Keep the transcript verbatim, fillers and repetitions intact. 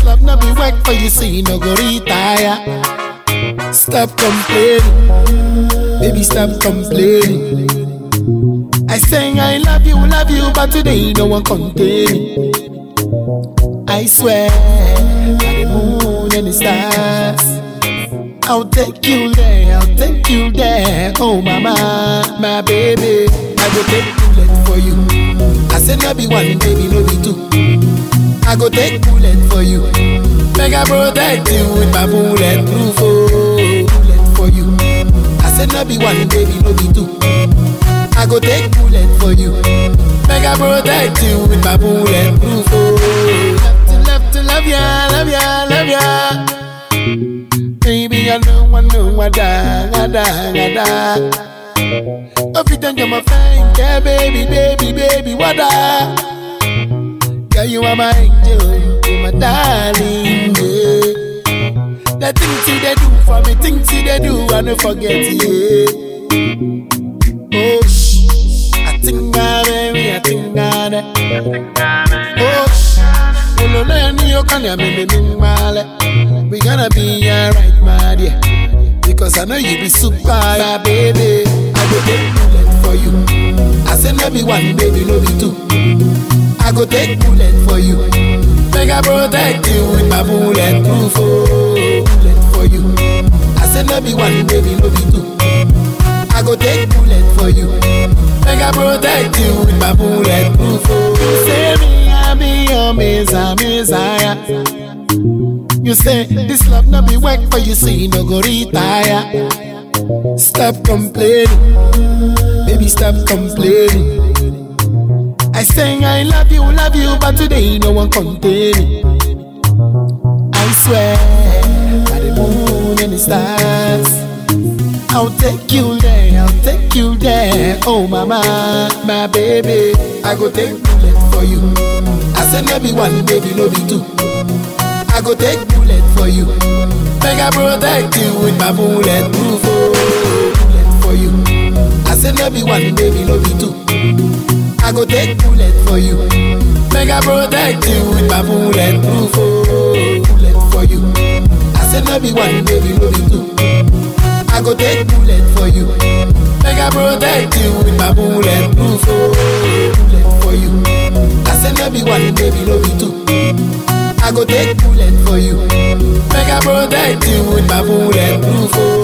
love no be work for you, so you no go retire. Stop complaining, baby, stop complaining. I say I love you, love you, but today no one contain me. I swear, by the moon and the stars, I'll take you there, I'll take you there. Oh mama, my baby, I go take bullet for you. I said no be one, baby, no be two. I go take bullet for you. Make I protect you with my bulletproof. Oh, bullet for you. I said no be one, baby, no be two. I go take bullet for you. Make I protect you with my bulletproof. Oh, love to love to love ya, love ya, love ya. Baby, I know, I know, I die, I die, I die. Oh, if you think you're my friend, yeah, baby, baby, baby, what I? Girl, you are my angel, you're my darling, yeah. The things you they do for me, things you they do, I don't forget, yeah. Oh, shh, I think I, baby, I think I, oh, shh, oh, no, no, no, you can't make me mad. We gonna be alright, my dear, because I know you be super, my baby. I go take bullet for you. I say no be one, baby, no be two. I go take bullet for you. Make I protect you with my bulletproof. Oh, bullet for you. I say no be one, baby, no be two. I go take bullet for you. Make I protect you with my bulletproof. Oh, you say me, I be your messiah, messiah. You say this love no be work for you, so you no go retire. Stop complaining, baby, stop complaining. I say I love you, love you, but today no one contain me. I swear, by the moon and the stars, I'll take you there, I'll take you there. Oh mama, my baby, I go take bullet for you. I say no be one, baby, no be two. I go take bullet for you. Make I protect you with my bulletproof. Oh, bullet for you. I say no be one, baby, no be two. I go take bullet for you. Make I protect you with my bulletproof. Oh, bullet for you. I say no be one, baby, no be two. I go take bullet for you. Make I protect you with my bulletproof. Oh, bullet for you. I say no be one, baby, no be two. I go take bullet for you. Make I protect you with my bulletproof. Oh,